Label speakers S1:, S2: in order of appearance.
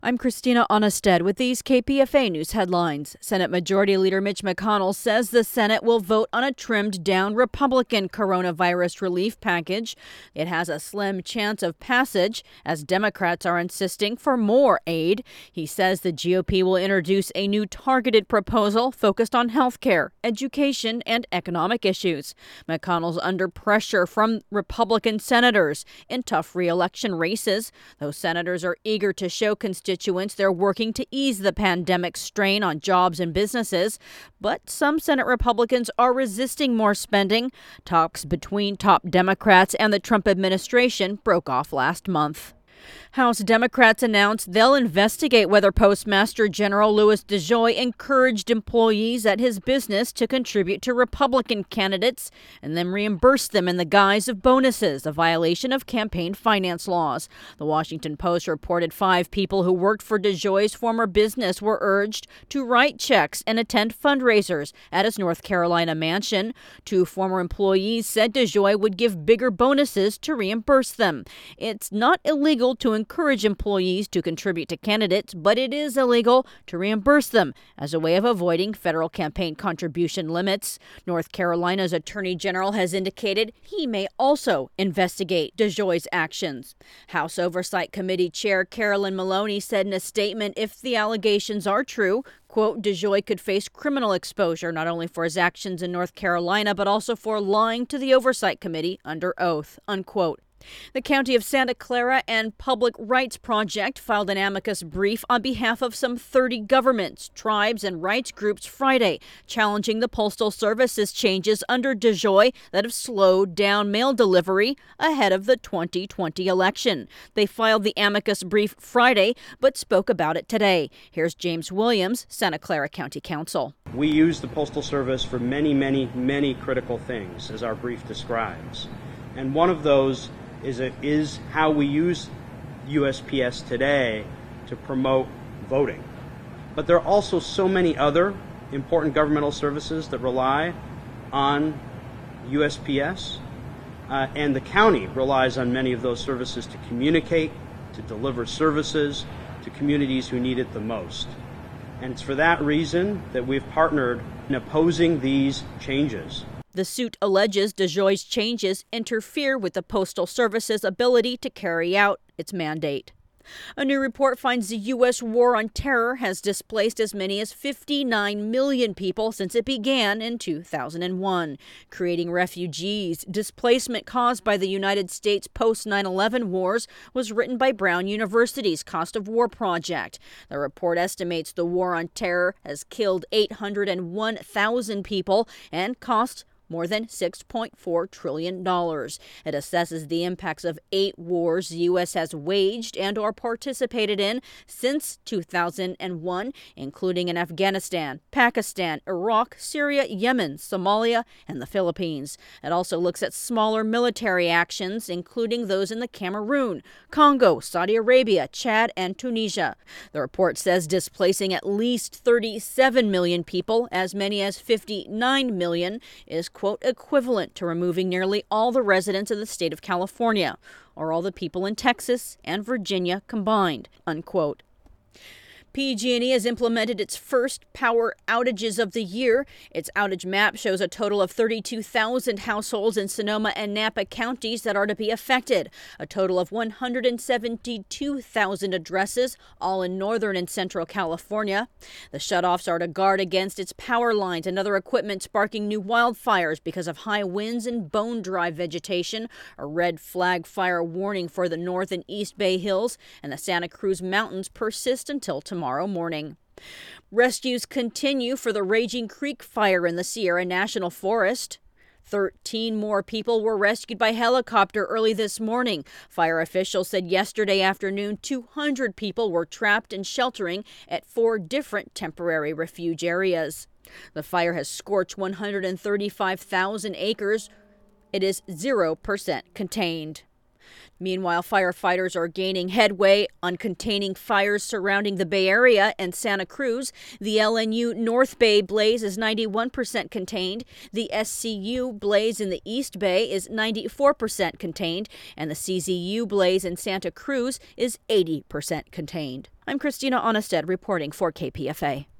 S1: I'm Christina Onnested with these KPFA News headlines. Senate Majority Leader Mitch McConnell says the Senate will vote on a trimmed-down Republican coronavirus relief package. It has a slim chance of passage, as Democrats are insisting for more aid. He says the GOP will introduce a new targeted proposal focused on health care, education, and economic issues. McConnell's under pressure from Republican senators in tough re-election races. Those senators are eager to show constituents they're working to ease the pandemic strain on jobs and businesses, but some Senate Republicans are resisting more spending. Talks between top Democrats and the Trump administration broke off last month. House Democrats announced they'll investigate whether Postmaster General Louis DeJoy encouraged employees at his business to contribute to Republican candidates and then reimburse them in the guise of bonuses, a violation of campaign finance laws. The Washington Post reported 5 people who worked for DeJoy's former business were urged to write checks and attend fundraisers at his North Carolina mansion. 2 former employees said DeJoy would give bigger bonuses to reimburse them. It's not illegal to encourage employees to contribute to candidates, but it is illegal to reimburse them as a way of avoiding federal campaign contribution limits. North Carolina's Attorney General has indicated he may also investigate DeJoy's actions. House Oversight Committee Chair Carolyn Maloney said in a statement if the allegations are true, quote, DeJoy could face criminal exposure not only for his actions in North Carolina, but also for lying to the Oversight Committee under oath, unquote. The County of Santa Clara and Public Rights Project filed an amicus brief on behalf of some 30 governments, tribes, and rights groups Friday, challenging the Postal Service's changes under DeJoy that have slowed down mail delivery ahead of the 2020 election. They filed the amicus brief Friday, but spoke about it today. Here's James Williams, Santa Clara County Counsel.
S2: We use the Postal Service for many critical things, as our brief describes. And one of those is how we use USPS today to promote voting. But there are also so many other important governmental services that rely on USPS, and the county relies on many of those services to communicate, to deliver services to communities who need it the most. And it's for that reason that we've partnered in opposing these changes.
S1: The suit alleges DeJoy's changes interfere with the Postal Service's ability to carry out its mandate. A new report finds the U.S. war on terror has displaced as many as 59 million people since it began in 2001. Creating Refugees, Displacement Caused by the United States Post-9/11 Wars was written by Brown University's Cost of War project. The report estimates the war on terror has killed 801,000 people and cost more than $6.4 trillion. It assesses the impacts of 8 wars the U.S. has waged and or participated in since 2001, including in Afghanistan, Pakistan, Iraq, Syria, Yemen, Somalia, and the Philippines. It also looks at smaller military actions, including those in the Cameroon, Congo, Saudi Arabia, Chad, and Tunisia. The report says displacing at least 37 million people, as many as 59 million, is quote, equivalent to removing nearly all the residents of the state of California, or all the people in Texas and Virginia combined, unquote. PG&E has implemented its first power outages of the year. Its outage map shows a total of 32,000 households in Sonoma and Napa counties that are to be affected. A total of 172,000 addresses, all in northern and central California. The shutoffs are to guard against its power lines and other equipment, sparking new wildfires because of high winds and bone-dry vegetation. A red flag fire warning for the North and East Bay Hills and the Santa Cruz Mountains persist until tomorrow morning. Rescues continue for the Raging Creek fire in the Sierra National Forest. 13 more people were rescued by helicopter early this morning. Fire officials said yesterday afternoon 200 people were trapped and sheltering at 4 different temporary refuge areas. The fire has scorched 135,000 acres. It is 0% contained. Meanwhile, firefighters are gaining headway on containing fires surrounding the Bay Area and Santa Cruz. The LNU North Bay blaze is 91% contained. The SCU blaze in the East Bay is 94% contained. And the CZU blaze in Santa Cruz is 80% contained. I'm Christina Onnested reporting for KPFA.